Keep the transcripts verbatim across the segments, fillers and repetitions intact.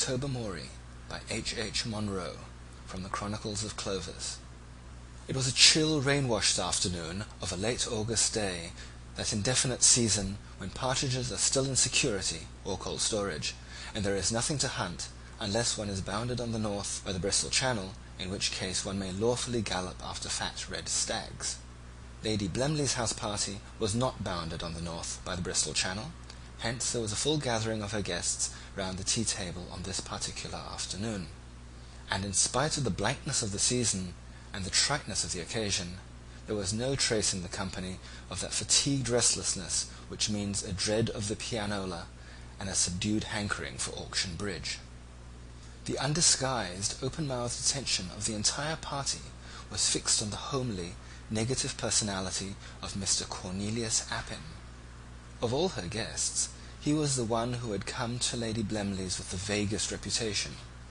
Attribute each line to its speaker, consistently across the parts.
Speaker 1: Tobermory by H. H. Monroe, from the Chronicles of Clovis. It was a chill rain-washed afternoon of a late August day, that indefinite season when partridges are still in security or cold storage, and there is nothing to hunt unless one is bounded on the north by the Bristol Channel, in which case one may lawfully gallop after fat red stags. Lady Blemley's house party was not bounded on the north by the Bristol Channel, hence there was a full gathering of her guests round the tea-table on this particular afternoon, and in spite of the blankness of the season and the triteness of the occasion, there was no trace in the company of that fatigued restlessness which means a dread of the pianola and a subdued hankering for auction bridge. The undisguised, open-mouthed attention of the entire party was fixed on the homely, negative personality of Mister Cornelius Appin. Of all her guests, he was the one who had come to Lady Blemley's with the vaguest reputation.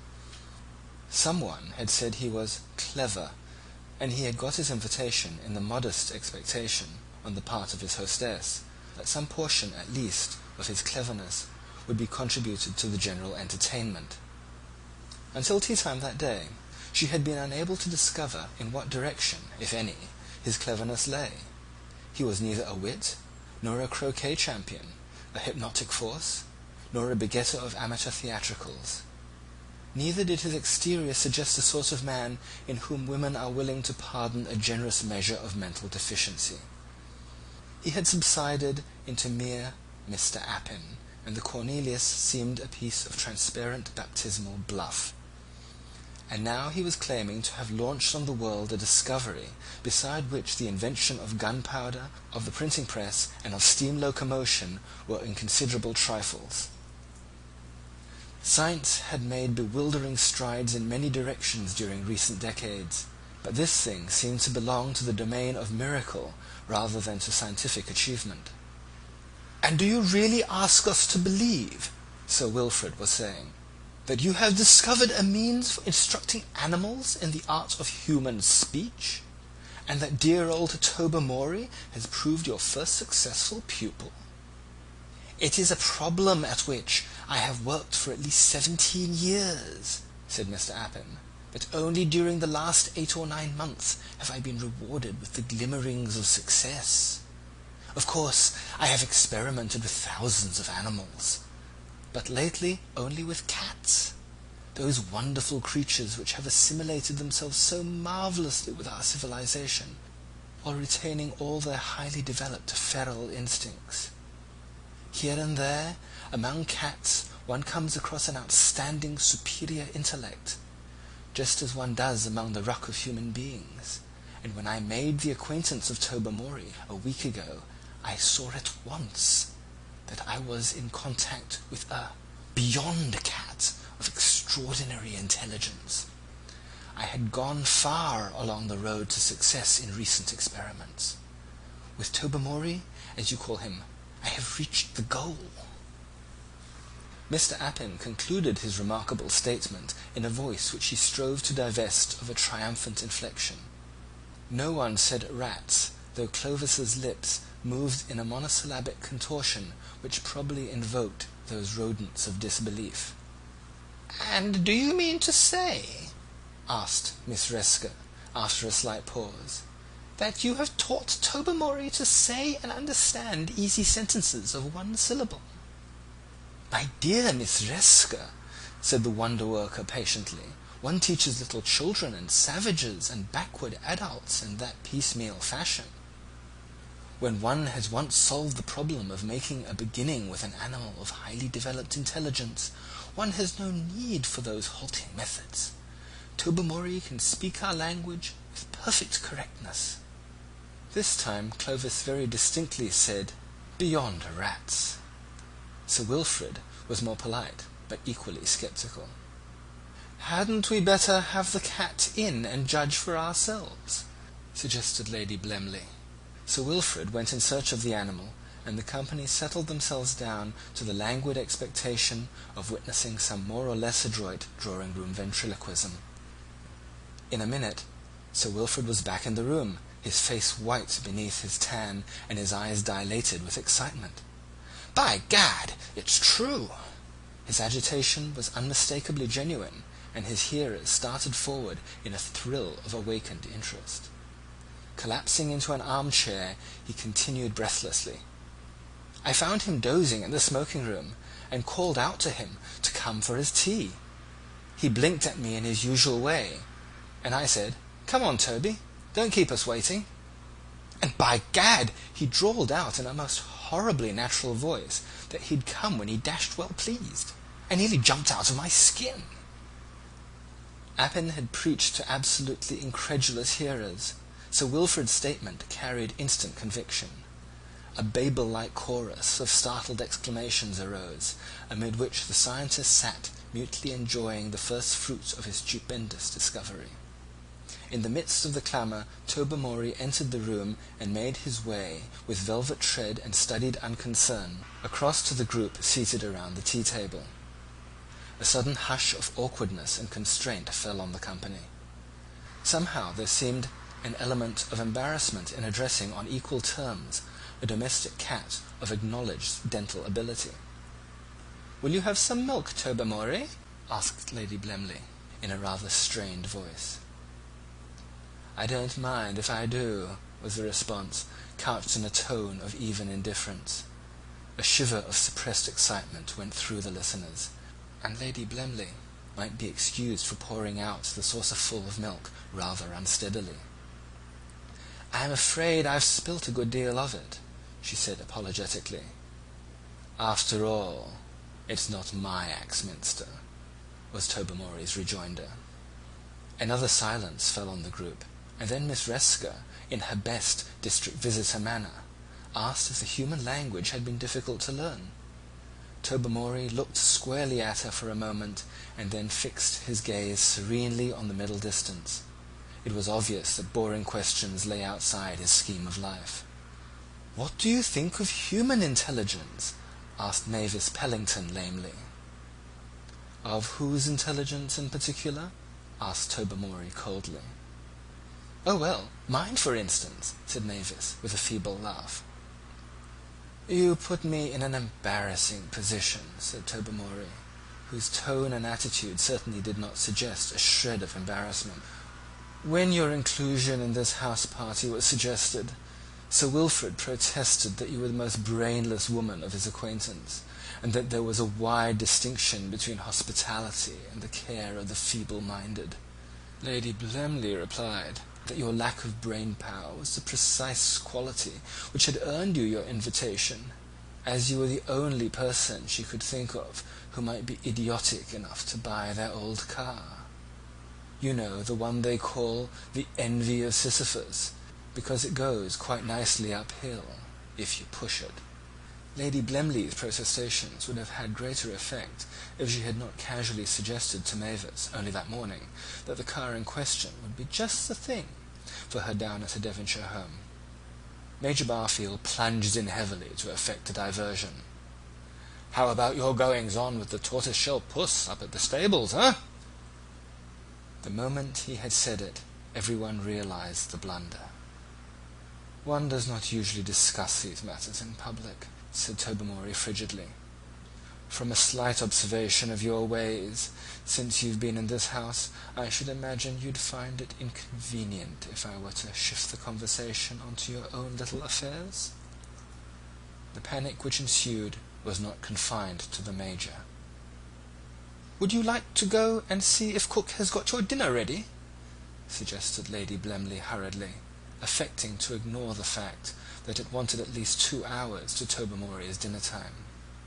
Speaker 1: Someone had said he was clever, and he had got his invitation in the modest expectation, on the part of his hostess, that some portion at least of his cleverness would be contributed to the general entertainment. Until tea-time that day, she had been unable to discover in what direction, if any, his cleverness lay. He was neither a wit, nor a croquet champion, a hypnotic force, nor a begetter of amateur theatricals. Neither did his exterior suggest the sort of man in whom women are willing to pardon a generous measure of mental deficiency. He had subsided into mere Mister Appin, and the Cornelius seemed a piece of transparent baptismal bluff. And now he was claiming to have launched on the world a discovery beside which the invention of gunpowder, of the printing press, and of steam locomotion were inconsiderable trifles. Science had made bewildering strides in many directions during recent decades, but this thing seemed to belong to the domain of miracle rather than to scientific achievement. "And do you really ask us to believe," Sir Wilfrid was saying, "that you have discovered a means for instructing animals in the art of human speech, and that dear old Tobermory has proved your first successful pupil?" "It is a problem at which I have worked for at least seventeen years," said Mister Appin, "but only during the last eight or nine months have I been rewarded with the glimmerings of success. Of course, I have experimented with thousands of animals, but lately only with cats, those wonderful creatures which have assimilated themselves so marvellously with our civilization, while retaining all their highly developed feral instincts. Here and there, among cats, one comes across an outstanding superior intellect, just as one does among the ruck of human beings, and when I made the acquaintance of Tobermory a week ago, I saw at once that I was in contact with a beyond cat of extraordinary intelligence. I had gone far along the road to success in recent experiments. With Tobermory, as you call him, I have reached the goal." Mister Appin concluded his remarkable statement in a voice which he strove to divest of a triumphant inflection. No one said rats, though Clovis's lips moved in a monosyllabic contortion which probably invoked those rodents of disbelief. "And do you mean to say," asked Miss Resker, after a slight pause, "that you have taught Tobermory to say and understand easy sentences of one syllable?" "My dear Miss Resker," said the wonder-worker patiently, "one teaches little children and savages and backward adults in that piecemeal fashion. When one has once solved the problem of making a beginning with an animal of highly developed intelligence, one has no need for those halting methods. Tobermory can speak our language with perfect correctness." This time Clovis very distinctly said, "beyond rats." Sir Wilfrid was more polite, but equally sceptical. "Hadn't we better have the cat in and judge for ourselves?" suggested Lady Blemley. Sir Wilfrid went in search of the animal, and the company settled themselves down to the languid expectation of witnessing some more or less adroit drawing-room ventriloquism. In a minute Sir Wilfrid was back in the room, his face white beneath his tan, and his eyes dilated with excitement. "By Gad, it's true!" His agitation was unmistakably genuine, and his hearers started forward in a thrill of awakened interest. Collapsing into an armchair, he continued breathlessly, "I found him dozing in the smoking-room, and called out to him to come for his tea. He blinked at me in his usual way, and I said, 'Come on, Toby, don't keep us waiting.' And by gad, he drawled out in a most horribly natural voice that he'd come when he dashed well pleased. I nearly jumped out of my skin." Appin had preached to absolutely incredulous hearers, so Wilfred's statement carried instant conviction. A Babel-like chorus of startled exclamations arose, amid which the scientist sat mutely enjoying the first fruits of his stupendous discovery. In the midst of the clamour, Tobermory entered the room and made his way, with velvet tread and studied unconcern, across to the group seated around the tea-table. A sudden hush of awkwardness and constraint fell on the company. Somehow there seemed an element of embarrassment in addressing on equal terms a domestic cat of acknowledged dental ability. "Will you have some milk, Tobermory?" asked Lady Blemley, in a rather strained voice. "I don't mind if I do," was the response, couched in a tone of even indifference. A shiver of suppressed excitement went through the listeners, and Lady Blemley might be excused for pouring out the saucerful of milk rather unsteadily. "I'm afraid I've spilt a good deal of it," she said apologetically. "After all, it's not my Axminster," was Tobermory's rejoinder. Another silence fell on the group, and then Miss Resker, in her best district visitor manner, asked if the human language had been difficult to learn. Tobermory looked squarely at her for a moment, and then fixed his gaze serenely on the middle distance. It was obvious that boring questions lay outside his scheme of life. "What do you think of human intelligence?" asked Mavis Pellington lamely. "Of whose intelligence in particular?" asked Tobermory coldly. "Oh, well, mine, for instance," said Mavis, with a feeble laugh. "You put me in an embarrassing position," said Tobermory, whose tone and attitude certainly did not suggest a shred of embarrassment. "When your inclusion in this house party was suggested, Sir Wilfrid protested that you were the most brainless woman of his acquaintance, and that there was a wide distinction between hospitality and the care of the feeble-minded. Lady Blemley replied that your lack of brain power was the precise quality which had earned you your invitation, as you were the only person she could think of who might be idiotic enough to buy their old car. You know, the one they call the envy of Sisyphus, because it goes quite nicely uphill, if you push it." Lady Blemley's protestations would have had greater effect if she had not casually suggested to Mavis, only that morning, that the car in question would be just the thing for her down at her Devonshire home. Major Barfield plunged in heavily to effect a diversion. "How about your goings-on with the tortoise-shell puss up at the stables, eh?" The moment he had said it, everyone realized the blunder. "One does not usually discuss these matters in public," said Tobermory frigidly. "From a slight observation of your ways since you've been in this house, I should imagine you'd find it inconvenient if I were to shift the conversation onto your own little affairs." The panic which ensued was not confined to the Major. "Would you like to go and see if cook has got your dinner ready?" suggested Lady Blemley hurriedly, affecting to ignore the fact that it wanted at least two hours to Tobermory's dinner time.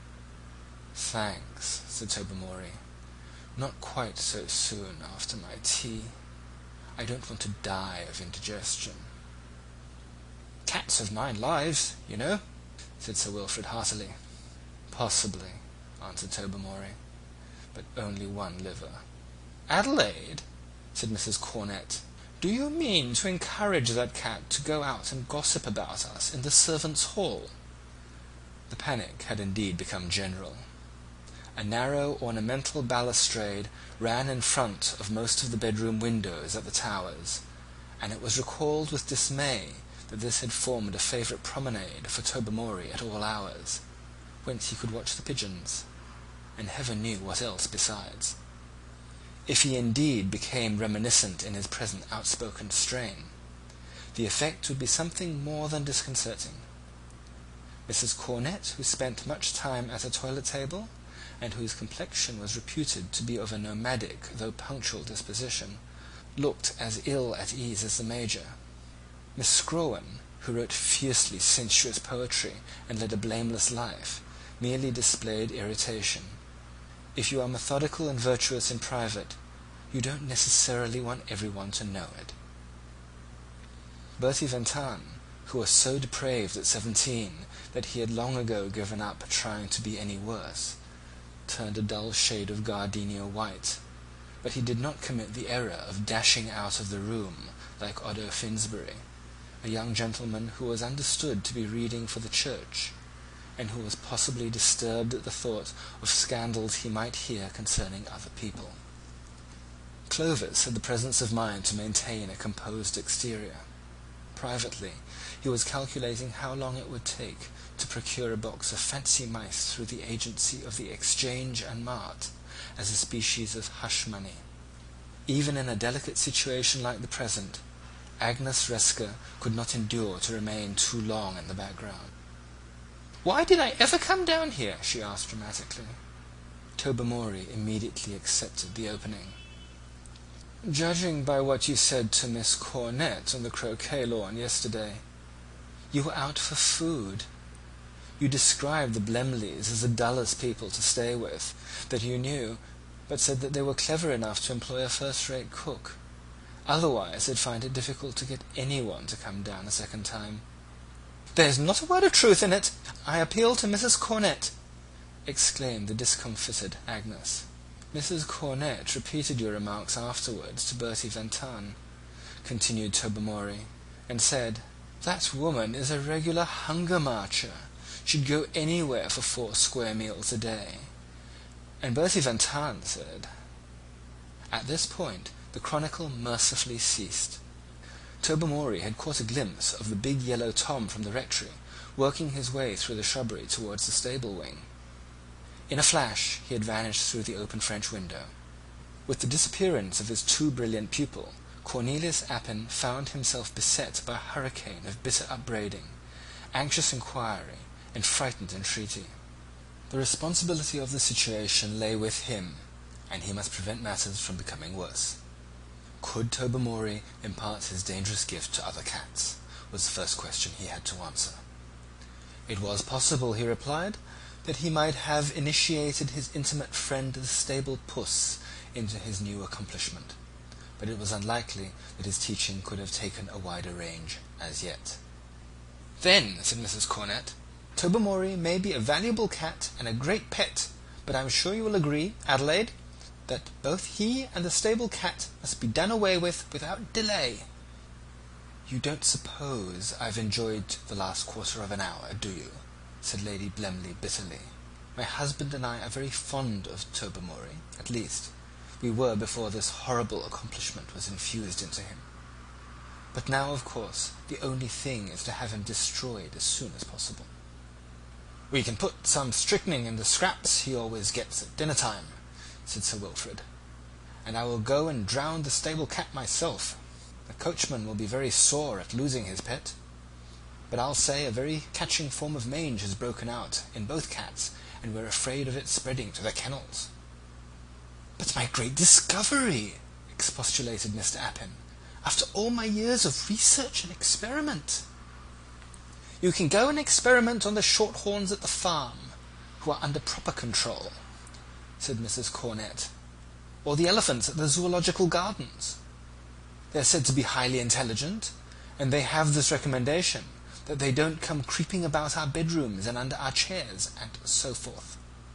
Speaker 1: "Thanks," said Tobermory. "Not quite so soon after my tea. I don't want to die of indigestion." "Cats have nine lives, you know," said Sir Wilfrid heartily. "Possibly," answered Tobermory, "but only one liver." "Adelaide," said Missus Cornett, "do you mean to encourage that cat to go out and gossip about us in the servants' hall?" The panic had indeed become general. A narrow ornamental balustrade ran in front of most of the bedroom windows at the Towers, and it was recalled with dismay that this had formed a favourite promenade for Tobermory at all hours, whence he could watch the pigeons. and heaven knew what else besides. If he indeed became reminiscent in his present outspoken strain, the effect would be something more than disconcerting. Missus Cornet, who spent much time at a toilet table, and whose complexion was reputed to be of a nomadic though punctual disposition, looked as ill at ease as the Major. Miss Scrowen, who wrote fiercely sensuous poetry and led a blameless life, merely displayed irritation. If you are methodical and virtuous in private, you don't necessarily want everyone to know it. Bertie Van Tahn, who was so depraved at seventeen that he had long ago given up trying to be any worse, turned a dull shade of gardenia white, but he did not commit the error of dashing out of the room like Odo Finsbury, a young gentleman who was understood to be reading for the church, and who was possibly disturbed at the thought of scandals he might hear concerning other people. Clovis had the presence of mind to maintain a composed exterior. Privately, he was calculating how long it would take to procure a box of fancy mice through the agency of the Exchange and Mart as a species of hush money. Even in a delicate situation like the present, Agnes Resker could not endure to remain too long in the background. "Why did I ever come down here?" she asked dramatically. Tobermory immediately accepted the opening. "Judging by what you said to Miss Cornet on the croquet lawn yesterday, you were out for food. You described the Blemleys as the dullest people to stay with that you knew, but said that they were clever enough to employ a first-rate cook. Otherwise they'd find it difficult to get anyone to come down a second time." "There's not a word of truth in it. I appeal to Missus Cornet," exclaimed the discomfited Agnes. "Missus Cornet repeated your remarks afterwards to Bertie Van Tahn," continued Tobermory, "and said, 'That woman is a regular hunger marcher. She'd go anywhere for four square meals a day.' And Bertie Van Tahn said..." At this point the chronicle mercifully ceased. Tobermory had caught a glimpse of the big yellow Tom from the rectory, working his way through the shrubbery towards the stable wing. In a flash he had vanished through the open French window. With the disappearance of his too brilliant pupil, Cornelius Appin found himself beset by a hurricane of bitter upbraiding, anxious inquiry, and frightened entreaty. The responsibility of the situation lay with him, and he must prevent matters from becoming worse. Could Tobermory impart his dangerous gift to other cats, was the first question he had to answer. It was possible, he replied, that he might have initiated his intimate friend the stable puss into his new accomplishment, but it was unlikely that his teaching could have taken a wider range as yet. "Then," said Missus Cornet, "Tobermory may be a valuable cat and a great pet, but I'm sure you will agree, Adelaide, that both he and the stable cat must be done away with without delay." "You don't suppose I've enjoyed the last quarter of an hour, do you?" said Lady Blemley bitterly. "My husband and I are very fond of Tobermory, at least, we were before this horrible accomplishment was infused into him. But now, of course, the only thing is to have him destroyed as soon as possible." "We can put some strychnine in the scraps he always gets at dinner time," said Sir Wilfrid, "and I will go and drown the stable cat myself. The coachman will be very sore at losing his pet, but I'll say a very catching form of mange has broken out in both cats, and we're afraid of it spreading to the kennels." "But my great discovery," expostulated Mister Appin, "after all my years of research and experiment." "You can go and experiment on the shorthorns at the farm, who are under proper control," said Missus Cornet, "or the elephants at the Zoological Gardens. They are said to be highly intelligent, and they have this recommendation, that they don't come creeping about our bedrooms and under our chairs, and so forth."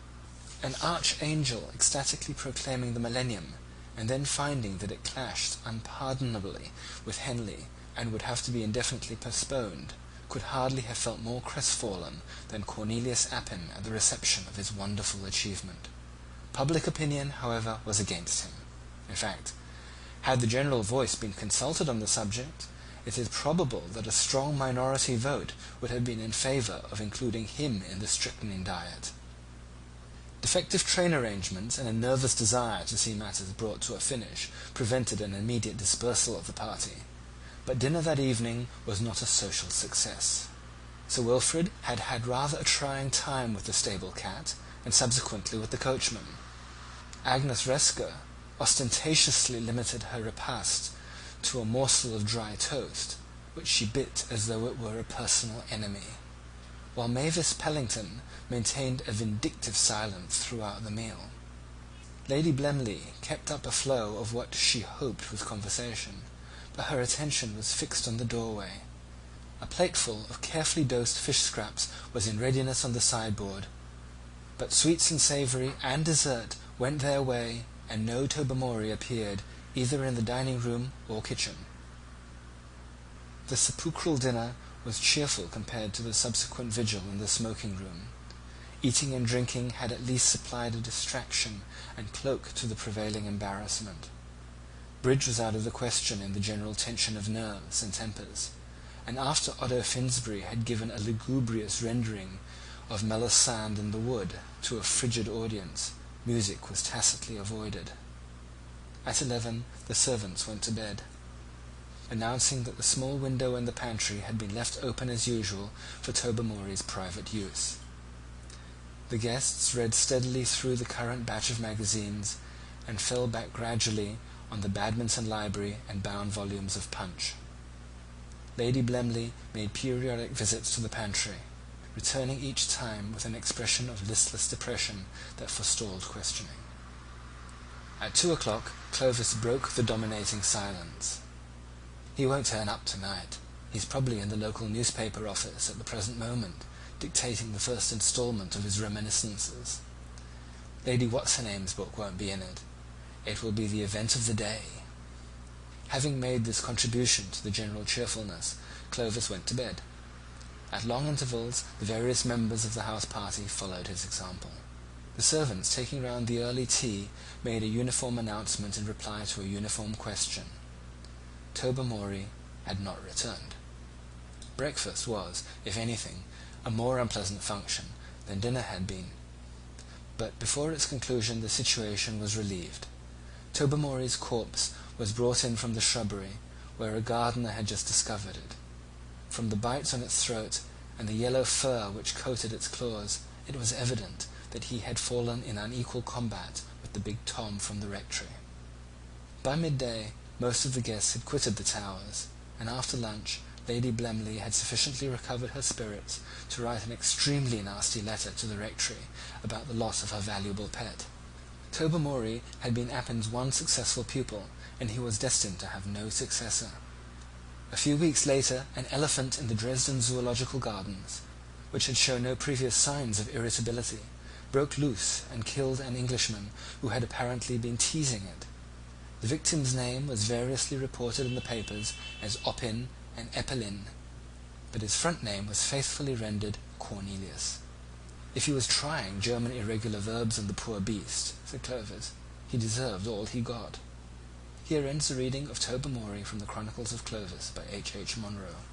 Speaker 1: An archangel ecstatically proclaiming the millennium, and then finding that it clashed unpardonably with Henley and would have to be indefinitely postponed, could hardly have felt more crestfallen than Cornelius Appin at the reception of his wonderful achievement. Public opinion, however, was against him. In fact, had the general voice been consulted on the subject, it is probable that a strong minority vote would have been in favour of including him in the strychnine diet. Defective train arrangements and a nervous desire to see matters brought to a finish prevented an immediate dispersal of the party, but dinner that evening was not a social success. Sir Wilfrid had had rather a trying time with the stable cat, and subsequently with the coachman. Agnes Resker ostentatiously limited her repast to a morsel of dry toast, which she bit as though it were a personal enemy, while Mavis Pellington maintained a vindictive silence throughout the meal. Lady Blemley kept up a flow of what she hoped was conversation, but her attention was fixed on the doorway. A plateful of carefully dosed fish scraps was in readiness on the sideboard, but sweets and savoury and dessert went their way, and no Tobermory appeared either in the dining-room or kitchen. The sepulchral dinner was cheerful compared to the subsequent vigil in the smoking-room. Eating and drinking had at least supplied a distraction and cloak to the prevailing embarrassment. Bridge was out of the question in the general tension of nerves and tempers, and after Otto Finsbury had given a lugubrious rendering of Melisande in the Wood to a frigid audience, music was tacitly avoided. At eleven the servants went to bed, announcing that the small window in the pantry had been left open as usual for Tobermory's private use. The guests read steadily through the current batch of magazines, and fell back gradually on the Badminton Library and bound volumes of Punch. Lady Blemley made periodic visits to the pantry, returning each time with an expression of listless depression that forestalled questioning. At two o'clock Clovis broke the dominating silence. "He won't turn up tonight. He's probably in the local newspaper office at the present moment, dictating the first instalment of his reminiscences. Lady What's-her-name's book won't be in it. It will be the event of the day." Having made this contribution to the general cheerfulness, Clovis went to bed. At long intervals the various members of the house party followed his example. The servants taking round the early tea made a uniform announcement in reply to a uniform question. Tobermory had not returned. Breakfast was, if anything, a more unpleasant function than dinner had been, but before its conclusion the situation was relieved. Tobermory's corpse was brought in from the shrubbery, where a gardener had just discovered it. From the bites on its throat and the yellow fur which coated its claws, it was evident that he had fallen in unequal combat with the big Tom from the rectory. By midday most of the guests had quitted the Towers, and after lunch Lady Blemley had sufficiently recovered her spirits to write an extremely nasty letter to the rectory about the loss of her valuable pet. Tobermory had been Appin's one successful pupil, and he was destined to have no successor. A few weeks later an elephant in the Dresden Zoological Gardens, which had shown no previous signs of irritability, broke loose and killed an Englishman who had apparently been teasing it. The victim's name was variously reported in the papers as Oppin and Eppelin, but his front name was faithfully rendered Cornelius. "If he was trying German irregular verbs on the poor beast," said Clovis, "he deserved all he got." Here ends the reading of Tobermory from the Chronicles of Clovis by H. H. Munro.